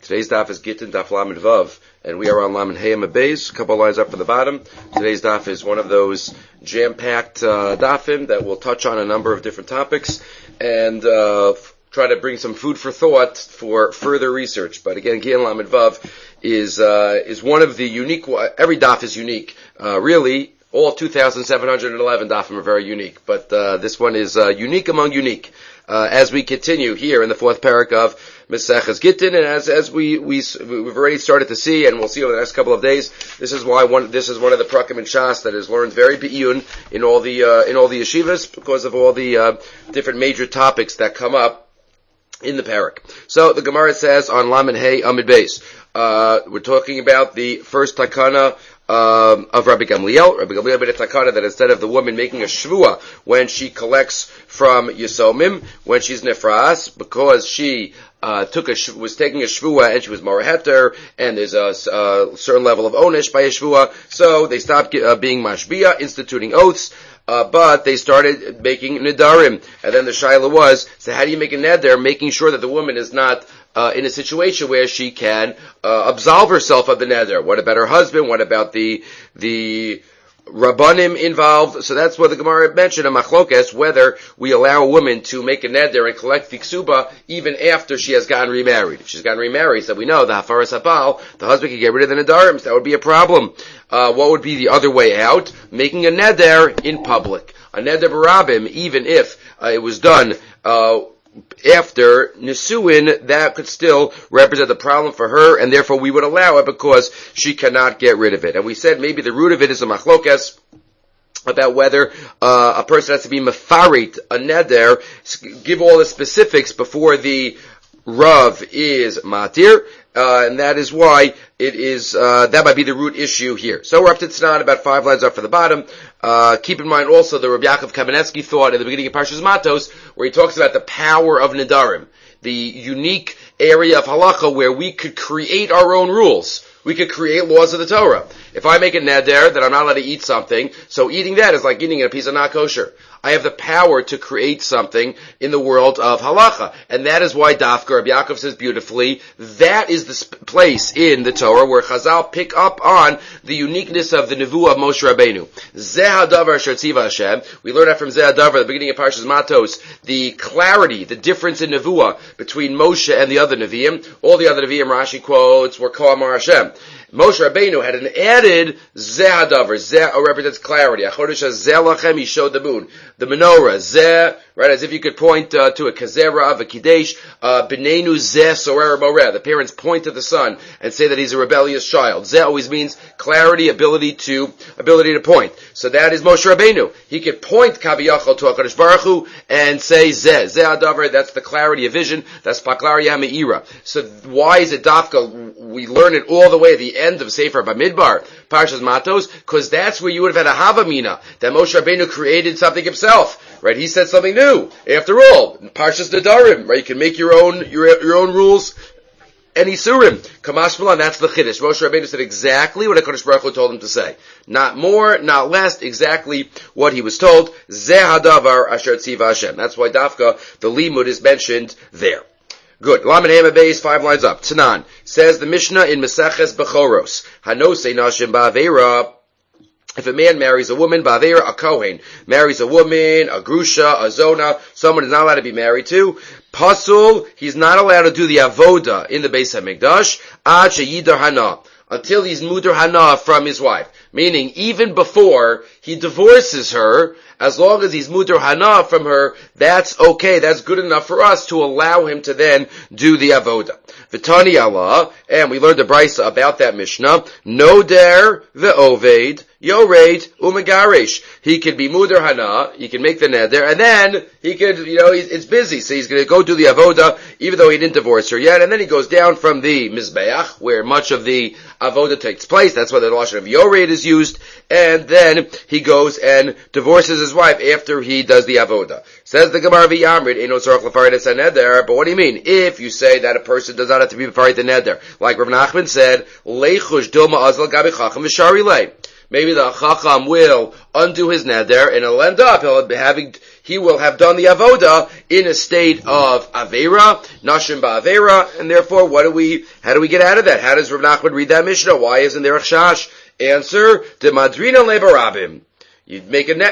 Today's daf is Gittin Daf Lamed Vav, and we are on Lamed Hey Amud Beis, a couple of lines up from the bottom. Today's daf is one of those jam-packed dafim that will touch on a number of different topics and try to bring some food for thought for further research. But again, Gittin Lamed Vav is one of the unique. Every daf is unique, really. All 2,711 dafim are very unique, but this one is unique among unique. As we continue here in the fourth parak of Maseches Gittin, and as we've already started to see, and we'll see over the next couple of days, this is one of the prakim in Shas that is learned very be'iyun in all the yeshivas because of all the different major topics that come up in the parak. So the Gemara says on Lamed Hey Amud Beis, we're talking about the first takana of Rabbi Gamliel. Rabbi Gamliel made a takana that instead of the woman making a shvua when she collects from Yisomim, when she's nefras, because she was taking a shvua and she was maraheter, and there's a certain level of onish by a shvua, so they stopped being mashbia, instituting oaths. But they started making nedarim, and then the shaila was: so how do you make a neder, making sure that the woman is not in a situation where she can absolve herself of the neder? What about her husband? What about the rabbanim involved? So that's what the Gemara mentioned in Machlokes, whether we allow a woman to make a neder and collect fiksuba even after she has gotten remarried. If she's gotten remarried, so we know the hafaras habal, the husband can get rid of the nedarim, so that would be a problem. What would be the other way out? Making a neder in public. A neder barabim, even if it was done after Nisuin, that could still represent a problem for her, and therefore we would allow it because she cannot get rid of it. And we said maybe the root of it is a machlokes about whether a person has to be mefarit, a neder, give all the specifics before the Rav is matir, and that is why it is, that might be the root issue here. So we're up to Tznan, about 5 lines up for the bottom. Keep in mind also the Rabbi Yaakov Kamenetsky thought at the beginning of Parshas Matos, where he talks about the power of Nedarim, the unique area of halacha where we could create our own rules. We could create laws of the Torah. If I make a neder that I'm not allowed to eat something, so eating that is like eating a piece of not kosher. I have the power to create something in the world of halacha. And that is why Dafka, Rabbi Yaakov says beautifully, that is the place in the Torah where Chazal pick up on the uniqueness of the Nevuah of Moshe Rabbeinu. Zeh hadavar asher tziva Hashem. We learn that from Zeh hadavar, the beginning of Parshas Matos, the clarity, the difference in Nevuah between Moshe and the other Nevi'im. All the other Nevi'im, Rashi quotes, were Kol Amar Hashem. Moshe Rabbeinu had an added Zeh hadavar. Zeh represents clarity. Achodesh hazeh lachem, he showed the moon. The menorah, Zeh, right, as if you could point to a kazera of a kidesh, B'neinu Zeh sorer moreh. The parents point to the son and say that he's a rebellious child. Zeh always means clarity, ability to point. So that is Moshe Rabbeinu. He could point Kaviyachal to HaKadosh Baruch Hu and say Zeh hadavar, that's the clarity of vision, that's Paklaria Me'ira. So why is it Dafka? We learn it all the way at the end of Sefer Bamidbar, Parshas Matos, because that's where you would have had a Havamina, that Moshe Rabbeinu created something himself, right? He said something new. After all, Parshas Nedarim, right? You can make your own rules, and Isurim. Kamash Malan, that's the Chiddush. Moshe Rabbeinu said exactly what HaKadosh Baruch Hu told him to say. Not more, not less, exactly what he was told. Zeh hadavar asher tziva Hashem. That's why Dafka, the Limud, is mentioned there. Good. Lamed Hey Amud Beis, 5 lines up. Tanan. Says the Mishnah in Maseches Bechoros. Hanosei nashim ba'aveira. If a man marries a woman, ba'aveira, a Kohen, marries a woman, a Grusha, a Zona, someone is not allowed to be married to, Pasul, he's not allowed to do the Avoda in the Beis HaMikdash, Ad sheyidar hana, until he's mudar hana from his wife. Meaning, even before he divorces her, as long as he's mudar hana from her, that's okay, that's good enough for us to allow him to then do the avoda. V'tani Allah, and we learned the brisa about that Mishnah, Noder ve'oved, Yored umegarish. He can be mudar hana, he can make the neder, and then he could, it's busy, so he's going to go do the avoda, even though he didn't divorce her yet, and then he goes down from the mizbeach, where much of the avoda takes place, that's why the lashon of Yored is used, and then he goes and divorces his wife after he does the avoda. Says the Gemara v'yamrid, Eino tzarich lefarid es neder, but what do you mean? If you say that a person does not have to be mefarid the neder, like Rav Nachman said, leichush dilma azal gabi chacham v'shari lei. Maybe the chacham will undo his neder, and it'll end up, he will have done the avoda in a state of avera, nashim ba'avera, and therefore how do we get out of that? How does Rav Nachman read that Mishnah? Why isn't there a chash? Answer, de madrina le barabim. You make a net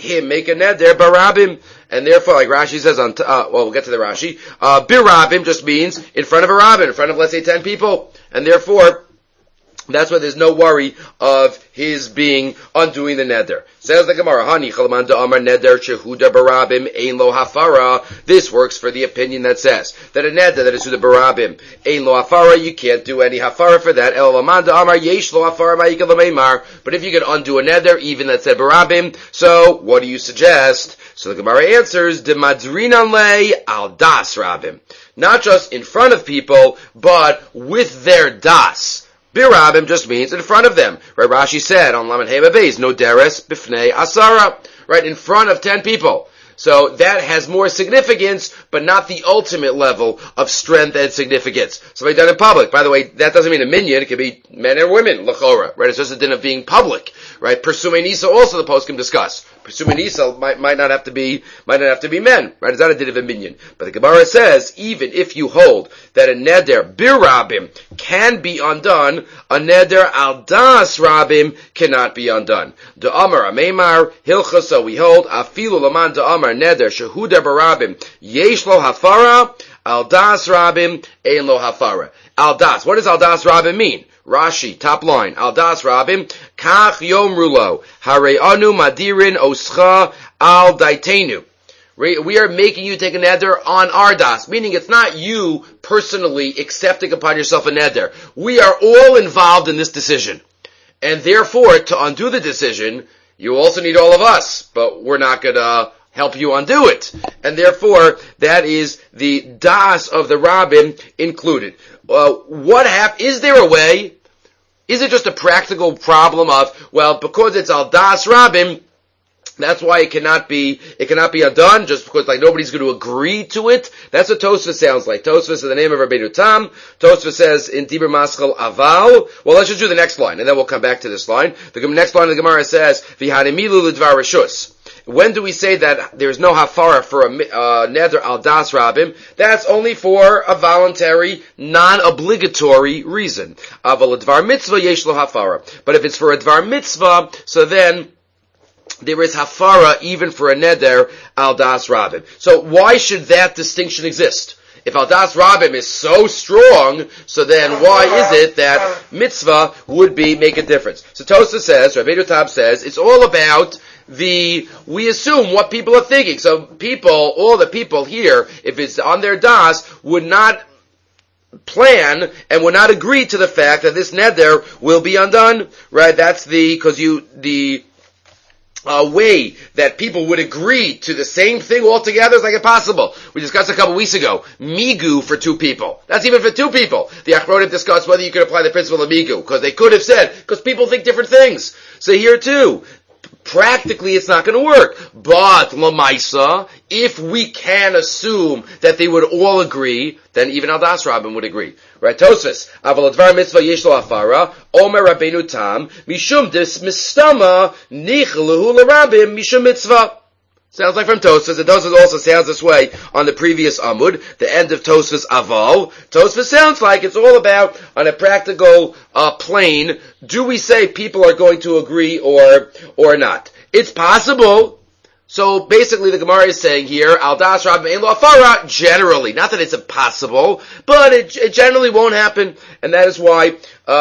there barabim, and therefore, like Rashi says we'll get to the Rashi, birabim just means in front of a rabbin, in front of, let's say, 10 people, and therefore, that's why there's no worry of his being undoing the neder. Says the Gemara, Hani Chalman da Amar neder shehuda barabim ein lo hafara. This works for the opinion that says that a neder that is to the barabim ein lo hafara, you can't do any hafara for that. El laman da Amar yesh lo hafara ma'ikal lemeimar. But if you can undo a neder, even that said barabim, so what do you suggest? So the Gemara answers, de madrinan le al das rabim. Not just in front of people, but with their das. Birabim just means in front of them. Right? Rashi said on Lamed Hei Beis, no deres bifnei asara. Right? In front of 10 people. So that has more significance, but not the ultimate level of strength and significance. So done in public. By the way, that doesn't mean a minyan. It could be men and women, l'chora. Right? It's just a din of being public. Right? Persumei nisa also the post can discuss. Persumei nisa might not have to be men. Right? It's not a din of a minyan. But the Gemara says, even if you hold that a neder birabim can be undone, a neder al das rabim cannot be undone. De Amar Ameimar Hilcha, so we hold afilu laman de Amar neder shehuda barabim yesh lo hafara al das rabim ein lo hafara. Al das. What does al das rabim mean? Rashi, top line, al das rabim kach yomru lo hare'anu madirin oscha al daitenu. We are making you take a neder on our das, meaning it's not you personally accepting upon yourself a neder. We are all involved in this decision. And therefore, to undo the decision, you also need all of us, but we're not gonna help you undo it. And therefore, that is the das of the rabbin included. Is there a way? Is it just a practical problem of, well, because it's al das rabbin, that's why it cannot be undone, just because like nobody's going to agree to it? That's what Tosfos sounds like. Tosfos is the name of Rabbeinu Tam. Tosfos says in Dibur Maschal Aval. Well, let's just do the next line, and then we'll come back to this line. The next line of the Gemara says, V'hanemilu l'dvar reshus. When do we say that there's no hafara for a neder al das rabim? That's only for a voluntary, non-obligatory reason. Aval l'dvar mitzvah yesh lo hafara. But if it's for a dvar mitzvah, so then there is hafara even for a neder al das rabim. So why should that distinction exist? If al das rabim is so strong, so then why is it that mitzvah would make a difference? So Tosfos says, Rabbeinu Tam says, it's all about we assume what people are thinking. So all the people here, if it's on their das, would not plan and would not agree to the fact that this neder will be undone. Right? That's the way that people would agree to the same thing altogether is like impossible. We discussed a couple weeks ago, migu for 2 people. That's even for 2 people. The Achronim discussed whether you could apply the principle of migu, because they could have said, because people think different things. So here too, practically it's not going to work. But Lamaisa, if we can assume that they would all agree, then even al das rabim would agree. Right? Tosfos, aval advar mitzvah yesh lo hafara, omer Rabbeinu Tam, mishum dis mistama nichluhu l'rabim mishum mitzvah. Sounds like from Tosfos, and Tosfos also sounds this way on the previous Amud, the end of Tosfos Aval. Tosfos sounds like it's all about, on a practical plane, do we say people are going to agree or not? It's possible. So basically the Gemara is saying here, al das rabim ein lo hafara, generally. Not that it's impossible, but it generally won't happen, and that is why,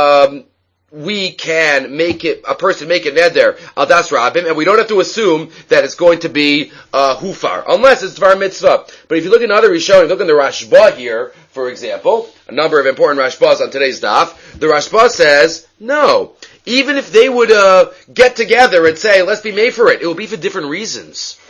we can a person make a neder al das rabim, and we don't have to assume that it's going to be hufar, unless it's dvar mitzvah. But if you look in other Rishonim, look in the Rashba here, for example, a number of important Rashbas on today's daf, the Rashba says, no, even if they would get together and say, let's be made for it will be for different reasons.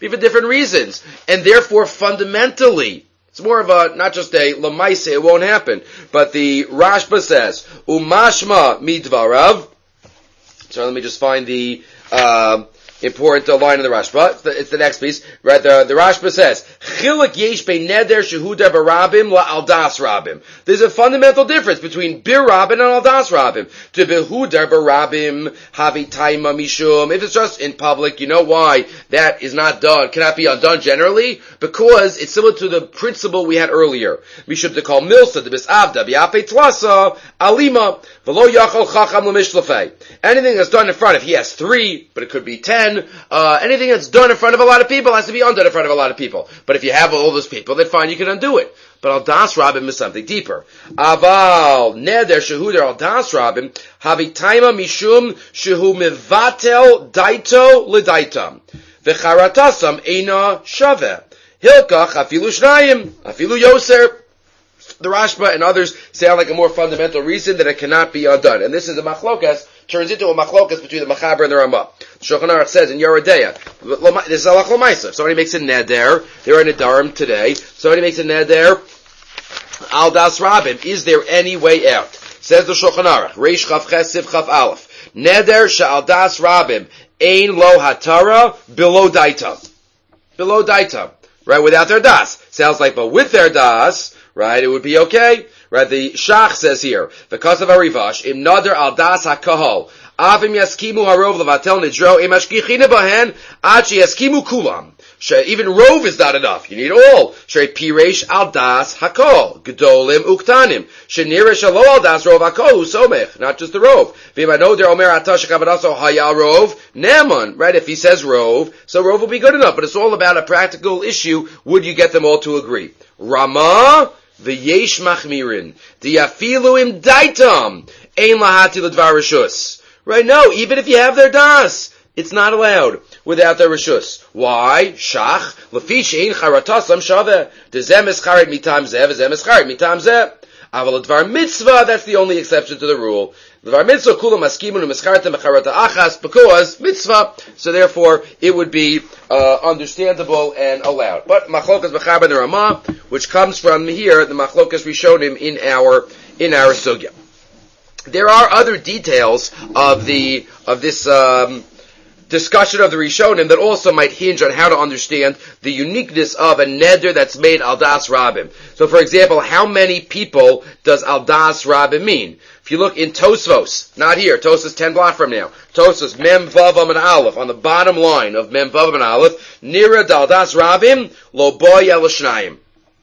And therefore, fundamentally, it's more of a, not just a lamaise, it won't happen. But the Rashba says, umashma midvarav. So let me just find the important line in the Rashba. It's the next piece. Right, the Rashba says, Chiluk yesh bein neder shehuda barabim la aldas rabim. There's a fundamental difference between bir rabim and aldas rabim. To behuda barabim havi taima mishum. If it's just in public, you know why that is not done, cannot be undone generally? Because it's similar to the principle we had earlier. Mishum to call milsa, the bisavda, biape tlasa, alima, velo yachol chacham l'mishlafei. Anything that's done in front, if he has 3, but it could be 10, anything that's done in front of a lot of people has to be undone in front of a lot of people. But if you have all those people, then fine, you can undo it. But al das rabim is something deeper. Aval neder shehuder al das rabim havi taima mishum shehu mevatel daito l'daitam v'charatasam eina shaveh hilkach afilu shnayim afilu yoser. The Rashba and others sound like a more fundamental reason that it cannot be undone. And this is a machlokas, turns into a machlokas between the Machaber and the Ramah. Shulchan Aruch says in Yoredeya, this is a halach l'maisa. If somebody makes a neder, they're in a darim today, somebody makes a neder, al das rabim, is there any way out? Says the Shulchan Aruch, Reish Chaf Ches Siv Chaf Aleph, neder she'al das rabim, ein lo hatara, below daita. Below daita. Right, without their das. Sounds like, but with their das, right, it would be okay. Right, the Shach says here, because of Arivash, im nader al das hakahol, avim yaskimu harov levatel nidro, im ashkichina bahen, ad yaskimu kulam. Even rov is not enough. You need all. Piresh al das hakol, gedolim uktanim. Shenirish alo al das rov hakol, usomech, not just the rov. V'imanoder omer atash kavadaso hayal rov, neman. Right, if he says rov, so rov will be good enough. But it's all about a practical issue. Would you get them all to agree? Rama, v'yesh machmirin, diafilu im daitam, ein lahati l'dvar rishus. Right, no, even if you have their das, it's not allowed without their rishus. Why? Shach, lefi she'ein charatasam shaveh, dezem escharet mitam zeh, v'zem escharet mitam zeh. Aval l'dvar mitzvah, that's the only exception to the rule. L'dvar mitzvah kulam askimun u'meschartem b'charata achas, because mitzvah, so therefore it would be understandable and allowed. But machlokas b'chaber and the Ramah, which comes from here, the machlokas rishonim in our sugya. There are other details of this discussion of the Rishonim that also might hinge on how to understand the uniqueness of a neder that's made al das rabim. So, for example, how many people does al das rabim mean? If you look in Tosfos, not here, Tosfos 10 block from now, Tosfos Mem Vav Amud Aleph, on the bottom line of Mem Vav Amud Aleph, Nira dal das rabim lo boy el shnayim.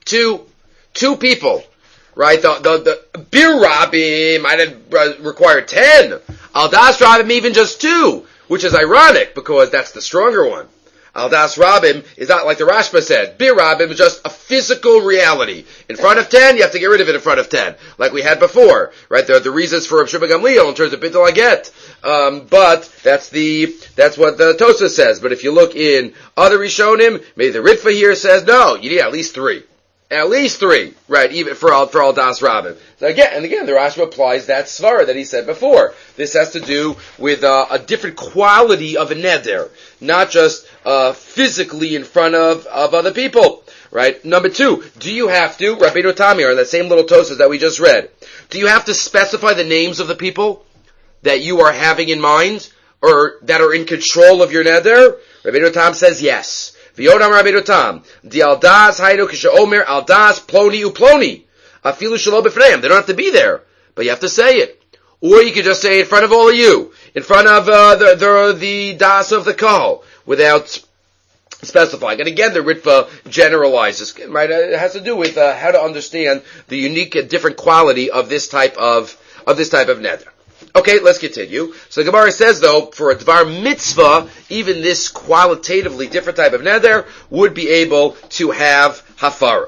Two people. Right, the bir rabim might have required 10. Al das rabim even just 2, which is ironic because that's the stronger one. Al das rabim is not like the Rashba said. Bir rabim is just a physical reality. In front of 10, you have to get rid of it in front of 10, like we had before. Right, there are the reasons for Rav Shimon Gamliel in terms of Bittul Haget. But that's what the Tosafos says. But if you look in other Rishonim, maybe the Ritva here says no, you need at least 3. At least 3, right, even for all das rabim. So again, the Rashba applies that svara that he said before. This has to do with a different quality of a neder, not just physically in front of other people. Right? Number 2, do you have to, Rabbeinu Tamir, in that same little Tosas that we just read, do you have to specify the names of the people that you are having in mind, or that are in control of your neder? Rabbeinu Tam says yes. V'yodam Rabbeinu Tam, di aldas haynu kishaomer aldas ploni uploni, afilu shelo b'fneim. They don't have to be there, but you have to say it. Or you could just say it in front of all of you, in front of the das of the kahal, without specifying. And again, the Ritva generalizes. Right? It has to do with how to understand the unique and different quality of this type of neder. Okay, let's continue. So the Gemara says, though, for a dvar mitzvah, even this qualitatively different type of neder would be able to have hafara.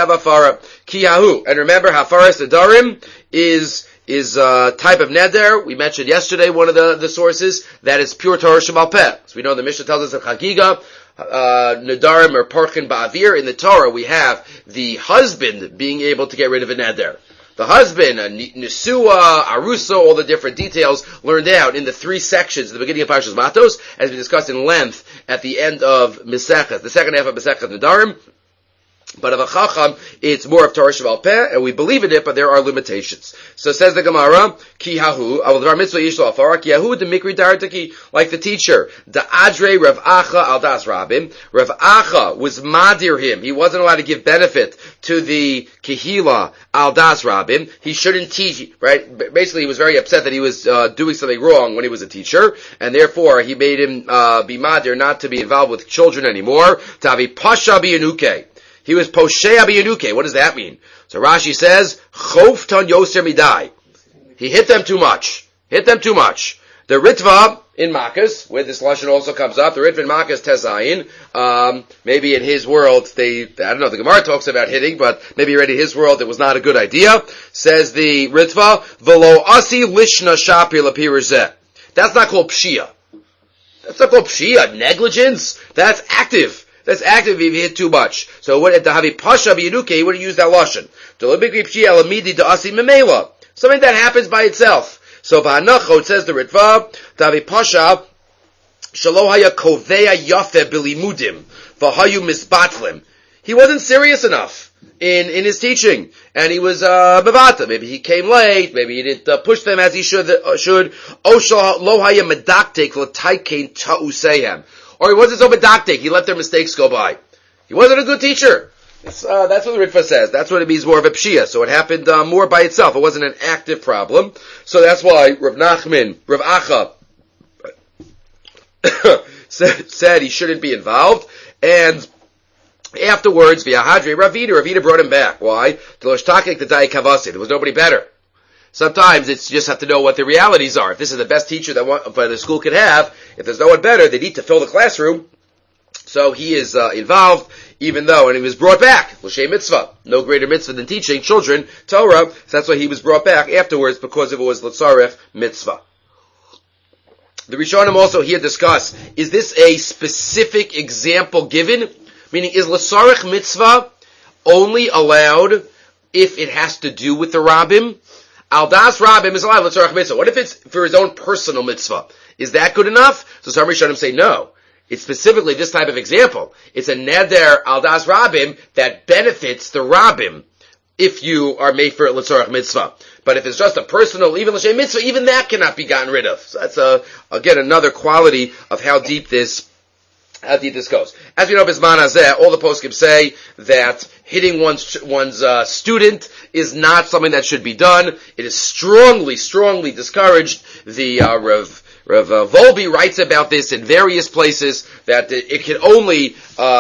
Kiyahu. And remember, hafaras nedarim is a type of neder. We mentioned yesterday one of the sources that is pure Torah Shemal Peh. So we know the Mishnah tells us of Chagiga, nedarim or parchin ba'avir. In the Torah, we have the husband being able to get rid of a neder. The husband, Nisua, Arusa, all the different details learned out in the 3 sections at the beginning of Parshas Matos, as we discussed in length at the end of Mesechus, the second half of Mesechus Nedarim. But of a chacham, it's more of Torah Sheval Peh, and we believe in it, but there are limitations. So says the Gemara, Ki hahu, al dvar mitzvah yishlo afara, ki hahu de mikri dartaki, like the teacher, da adre Rav Acha al das Rabim. Rav Acha was madir him. He wasn't allowed to give benefit to the Kehila al das Rabim. He shouldn't teach, right? Basically, he was very upset that he was doing something wrong when he was a teacher, and therefore he made him be madir, not to be involved with children anymore. Tavi pasha biyanuke. He was Poshea Biyanuke. What does that mean? So Rashi says, Chof ton yoser midai. He hit them too much. Hit them too much. The Ritva in Makkos, where this Lashon also comes up, the Ritva in Makkos Tezayin, maybe in his world, I don't know, the Gemara talks about hitting, but maybe already in his world it was not a good idea. Says the Ritva, Velo asi lishna shapir lapirzeh. That's not called Pshia. That's not called Pshia. Negligence? That's active. That's active if you hit too much. So what at the Havi Pasha Biyanuke, he would have used that Lashon. Something that happens by itself. So V'hanacho, it says the Ritva, Havi Pasha, Shalohaya Koveya Yafe Bilimudim, V'hayu Misbatlim. He wasn't serious enough in his teaching. And he was, Bavata. Maybe he came late, maybe he didn't push them as he should. Osha Lohaya Medaktek L'taikein Ta'usehem. Or he wasn't so medactic, he let their mistakes go by. He wasn't a good teacher. That's what the Ritva says. That's what it means more of a pshia. So it happened more by itself. It wasn't an active problem. So that's why Rav Nachman, Rav Acha, said he shouldn't be involved. And afterwards, via Hadri, Ravina brought him back. Why? There was nobody better. Sometimes you just have to know what the realities are. If this is the best teacher that the school could have, if there's no one better, they need to fill the classroom. So he is involved, even though, and he was brought back. L'shem mitzvah. No greater mitzvah than teaching children Torah. So that's why he was brought back afterwards, because it was l'tzarech mitzvah. The Rishonim also here discuss, is this a specific example given? Meaning, is l'tzarech mitzvah only allowed if it has to do with the Rabbim? Al das Rabbim is allowed l'tzarech mitzvah. What if it's for his own personal mitzvah? Is that good enough? So some Rishonim say no. It's specifically this type of example. It's a neder al das Rabbim that benefits the Rabbim if you are made for l'tzarech mitzvah. But if it's just a personal, even l'shem mitzvah, even that cannot be gotten rid of. So that's again another quality of how deep this goes. As we know, Bisman Hazeh, all the poskim say that hitting one's student is not something that should be done. It is strongly discouraged. The Rav Volbe writes about this in various places, that it can only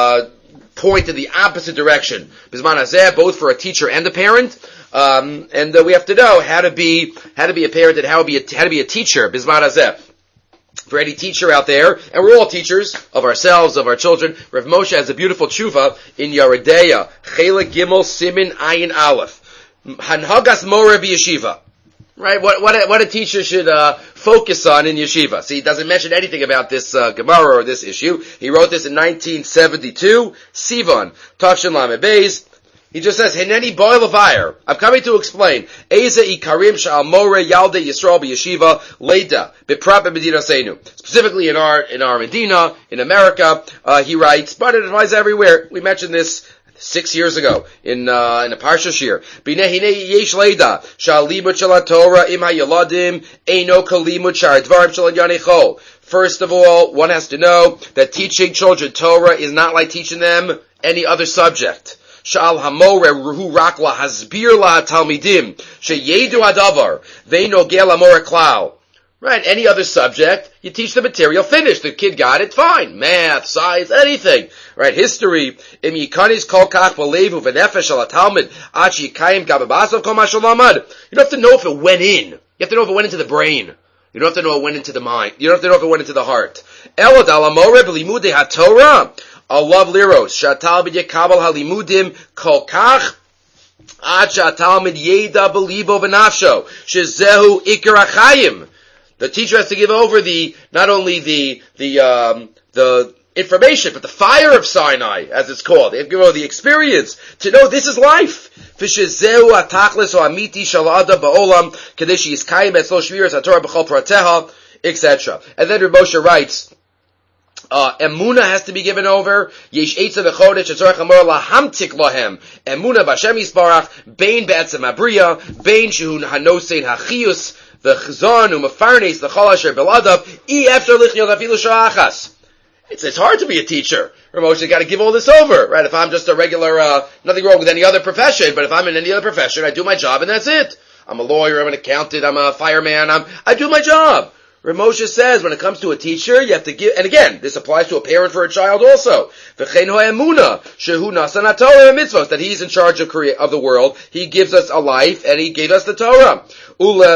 point in the opposite direction. Bisman Hazeh, both for a teacher and a parent. And we have to know how to be a parent and how to be a teacher. Bisman Hazeh. For any teacher out there, and we're all teachers of ourselves, of our children. Rav Moshe has a beautiful tshuva in Yeridea, Chelek Gimel Simin Ayin Aleph, Hanhagas Moreh B'Yeshiva. Right? What a teacher should focus on in yeshiva. See, he doesn't mention anything about this Gemara or this issue. He wrote this in 1972, Sivan, Tavshin Lamed Beis. He just says, Hineni boil of fire. I'm coming to explain. Eza ikarim sha'al more yalde Yisrael b'yeshiva leda b'prat b'medinaseinu. Specifically in our Medina, in America, he writes, but it applies everywhere. We mentioned this 6 years ago in a parsha shir. B'nei hinei yesh leda sha'al limud shel Torah im hayaladim eino kalimud shar dvarim shel yanechol. First of all, one has to know that teaching children Torah is not like teaching them any other subject. Sha'al hamore ruhu rak la hasbir la talmidim sheyedu hadavar ve'nogel amore klal. Right, any other subject, you teach the material, finish. The kid got it, fine. Math, science, anything. Right, history. Im yikanis kol kach b'levu v'nefesh al talmid ad sheyikayim gababasav kol ma shalamad. You don't have to know if it went in. You have to know if it went into the brain. You don't have to know if it went into the mind. You don't have to know if it went into the heart. Elad al amore b'limudei haTorah. Alav liros shatal b'yekabel halimudim kol kach ad shatalmid yeda b'libo v'nafsho shezehu ikar achayim. The teacher has to give over not only the information, but the fire of Sinai, as it's called. They have to give over the experience to know this is life. V'shezehu atachlis o amiti shel adam ba'olam kadei sheyiskayim etzlo shmiras haTorah b'chol prateha, etc. And then Rav Moshe writes Emuna has to be given over. Yesh Eitza v'chodesh etzorach amor lahamtik lahem. Emuna b'Hashem yisbarach, bein be'etzem abriya, bein shehu hanosein hachiyus, v'chzon u'mefarnes l'chol asher beladav, efshar lichyon afilu sha'achas. It's hard to be a teacher. Ramosha got to give all this over, right? If I'm just a regular, nothing wrong with any other profession, but if I'm in any other profession, I do my job and that's it. I'm a lawyer, I'm an accountant, I'm a fireman, I do my job. Ramosha says when it comes to a teacher, you have to give, and again, this applies to a parent for a child also. V'chein ho'emuna, shehu nasan ha'torah mitzvos, that he's in charge of the world. He gives us a life, and he gave us the Torah. Ula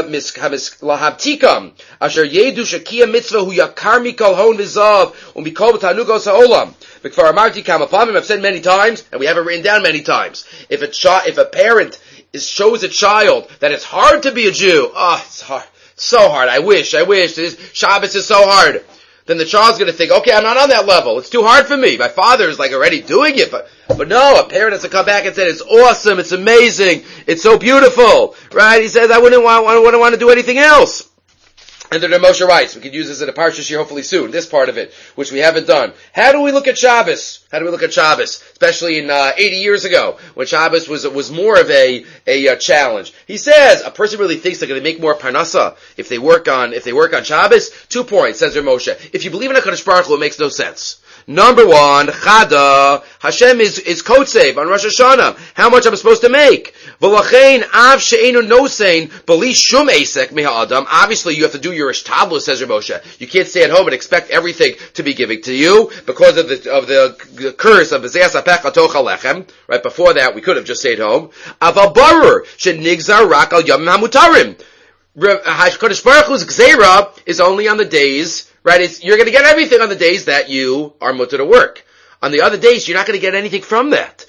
lahabtikam, asher yedu shakia mitzvah hu yakar mikol hon v'zav, umikol v'tanugos ha'olam. V'kvar amarti kama pamim, I've said many times, and we have it written down many times. If a parent shows a child that it's hard to be a Jew, it's hard. So hard. I wish. Shabbos is so hard. Then the child's going to think, okay, I'm not on that level. It's too hard for me. My father is like already doing it. But no, a parent has to come back and say, it's awesome. It's amazing. It's so beautiful. Right? He says, I wouldn't want to do anything else. And then Moshe writes, we could use this in a parsha shir hopefully soon, this part of it, which we haven't done. How do we look at Shabbos? Especially in 80 years ago, when Shabbos was more of a challenge. He says, a person really thinks they're going to make more parnasa if they work on Shabbos. 2 points, says Moshe. If you believe in HaKadosh Baruch Hu, it makes no sense. Number one, Chada, Hashem is Kotzev on Rosh Hashanah. How much I'm supposed to make? V'lachein av she'enu nosein b'li shum esek miha adam. Obviously, you have to do your ishtadlus, says Moshe. You can't stay at home and expect everything to be given to you because of the curse of b'zeas apech atoch alechem. Right before that, we could have just stayed home. Aval barur she'nigzar rak al yom hamutarim. HaKadosh Baruch Hu's gzeira is only on the days. Right, you're going to get everything on the days that you are mutter to work. On the other days, you're not going to get anything from that.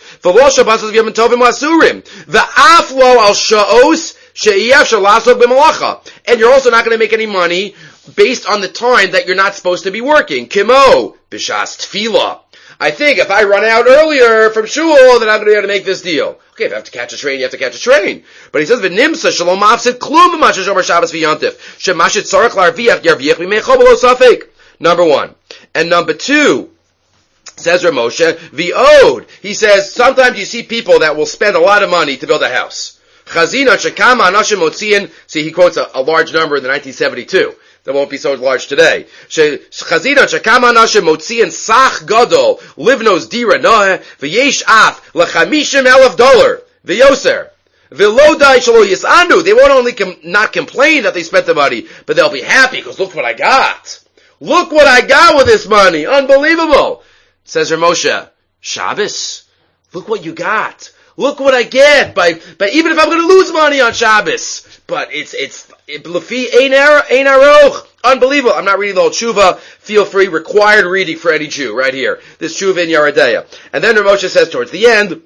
And you're also not going to make any money based on the time that you're not supposed to be working. Kimo, b'shas tefillah. I think if I run out earlier from shul, then I'm going to be able to make this deal. Okay, if I have to catch a train, you have to catch a train. But he says, "V'nimsa shalom mafsid klum b'masha shomer Shabbos v'yantif shemashit tzarich l'arviach yarviach v'meichol b'lo safek." Number one. And number two, says Rav Moshe, v'od. He says, sometimes you see people that will spend a lot of money to build a house. Chazina shekama anashim motziin. See, he quotes a large number in the 1972. That won't be so large today. Chazina shekama anashim motziin sach gadol livnos dira noah v'yesh af $50,000 v'yoser. V'lodai shalo yisandu. They won't only not complain that they spent the money, but they'll be happy because look what I got. Look what I got with this money. Unbelievable. Says Rav Moshe, Shabbos, look what you got. Look what I get by even if I'm going to lose money on Shabbos. But it's lefi ein aroch. Unbelievable. I'm not reading the whole tshuva. Feel free. Required reading for any Jew right here. This tshuva in Yeridea. And then Rav Moshe says towards the end,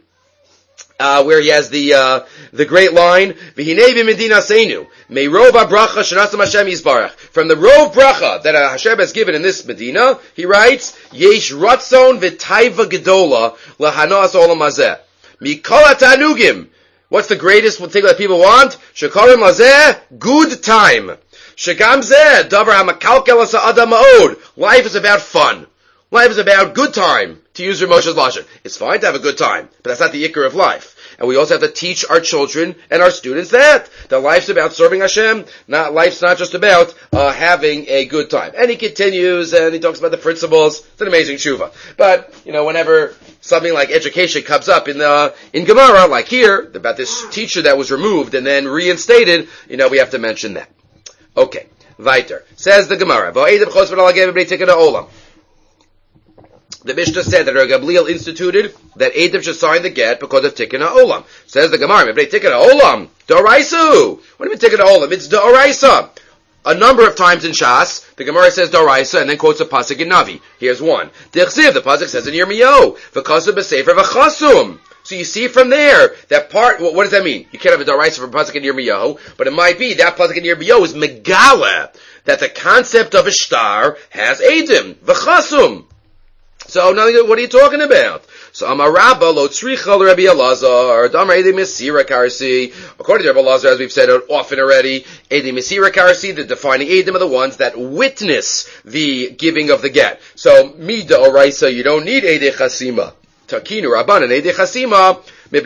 where he has the great line, V'hinei b'medina seinu, may rov bracha shenasam Hashem yisbarach. From the rov bracha that Hashem has given in this Medina, he writes, Yesh ratzon v'taiva gedola lahanos olam hazeh. Mikol hatanugim. What's the greatest thing that people want? Shekarim hazeh, good time. Shegam zeh, davar hamakalkel asa adam ma'od. Life is about fun. Life is about good time, to use Rav Moshe's lashon. It's fine to have a good time, but that's not the ikar of life. And we also have to teach our children and our students that life's about serving Hashem. Life's not just about having a good time. And he continues and he talks about the principles. It's an amazing tshuva. But whenever something like education comes up in Gemara, like here about this teacher that was removed and then reinstated, we have to mention that. Okay, weiter. Says the Gemara. The Mishnah said that Rav Gamliel instituted that Eidim should sign the get because of Tikkun HaOlam. Says the Gemara, Tikkun HaOlam, D'oraisu. What do you mean Tikkun HaOlam? It's D'oraisa. A number of times in Shas, the Gemara says D'oraisa and then quotes a pasuk in Navi. Here's one. D'chsiv, the pasuk says in Yirmiyahu, V'kasu b'sefer v'chasum. So you see from there, that part, what does that mean? You can't have a D'oraisa from pasuk in Yirmiyahu, but it might be that pasuk in Yirmiyahu is Megala, that the concept of a shtar has Eidim, v'chasum. So what are you talking about? So Amar Rabba lo tzricha Rabbi Elazar Damar Edi Mesira Karsi. According to Rabbi Elazar, as we've said often already, Edi Mesira Karsi, the defining Edim are the ones that witness the giving of the get. So Mida Oraisa, you don't need Edi Chasima. Takinu Rabbanan Edi Chasima.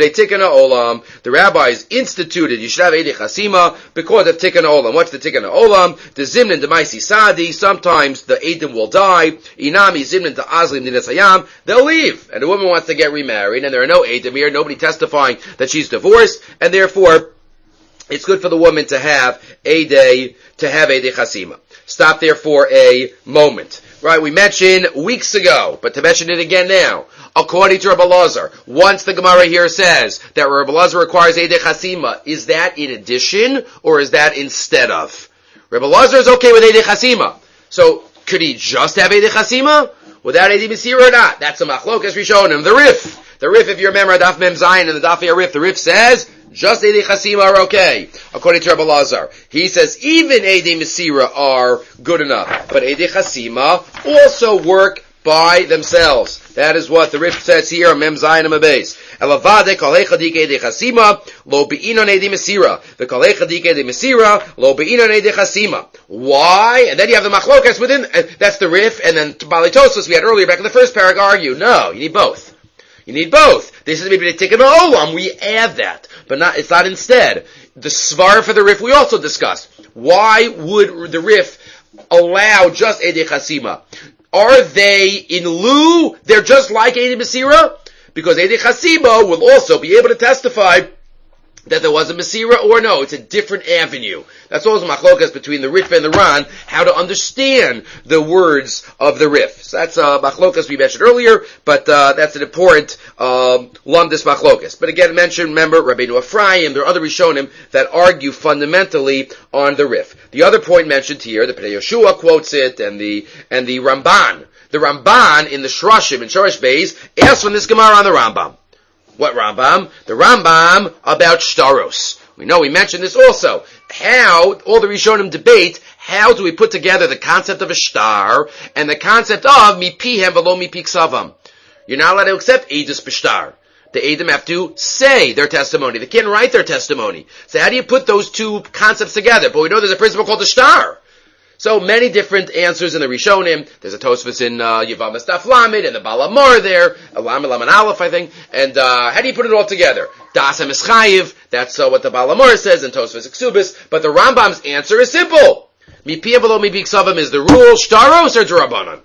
The rabbis instituted, you should have Eidei Chasima because of Tikkun Olam. What's the Tikkun Olam? The Zimnin de Maisi Sadi, sometimes the Eidim will die. Inami Zimnin de Azlim Dinas Hayam, they'll leave. And the woman wants to get remarried, and there are no Eidim here, nobody testifying that she's divorced, and therefore, it's good for the woman to have Eidei Chasima. Stop there for a moment. Right, we mentioned weeks ago, but to mention it again now. According to Rabbi Elazar, once the Gemara here says that Rabbi Elazar requires Eidei Chasima, is that in addition or is that instead of? Rabbi Elazar is okay with Eidei Chasima. So, could he just have Eidei Chasima without Eidei Mesira or not? That's a machlokas Rishonim. The Rif, if you remember Daf Mem Zayin and the Daf Rif, the Rif says, just Eidei Chasima are okay, according to Rabbi Elazar. He says even Eidei Mesira are good enough, but Eidei Chasima also work by themselves. That is what the Rif says here on Mem Zayin and Mabez. Elavade kol hechadik Eidei Chasima lo be'inon Eidei Mesira. The kol hechadik Eidei Mesira lo be'inon Eidei Chasima. Why? And then you have the machlokas within. That's the Rif, and then Bali Tosfos we had earlier back in the first paragraph argue. No, you need both. You need both. This is maybe the Tikkun Olam. We add that, but it's not instead. The Svar for the Rif we also discussed. Why would the Rif allow just Eidei Chasima? Are they in lieu? They're just like Eidei Mesira? Because Eidei Chasima will also be able to testify that there was a Mesira or no. It's a different avenue. That's also machlokas between the Rif and the Ran, how to understand the words of the Rif. So that's machlokas we mentioned earlier, but that's an important lumdis machlokas. But again, remember, Rabbeinu Ephraim, there are other Rishonim that argue fundamentally on the Rif. The other point mentioned here, the Pnei Yoshua quotes it, and the Ramban. The Ramban in the Shroshim, in Shorosh Beis, asks from this Gemara on the Rambam. What Rambam? The Rambam about shtaros. We know we mentioned this also. How, all the Rishonim debate, how do we put together the concept of a shtar and the concept of mipihem v'lo mipi ksavam. You're not allowed to accept edus b'shtar. The Edom have to say their testimony. They can't write their testimony. So how do you put those two concepts together? But we know there's a principle called the shtar. So many different answers in the Rishonim. There's a Tosfos in Yevamos Daf Lamed and the Baal Hamor there, Lamed Aleph, I think. And how do you put it all together? Das HaMeschayiv, that's what the Baal Hamor says in Tosfos Iksubis. But the Rambam's answer is simple. Mipi v'lo mipi ksavam is the rule. Shtaros or D'Rabbanan?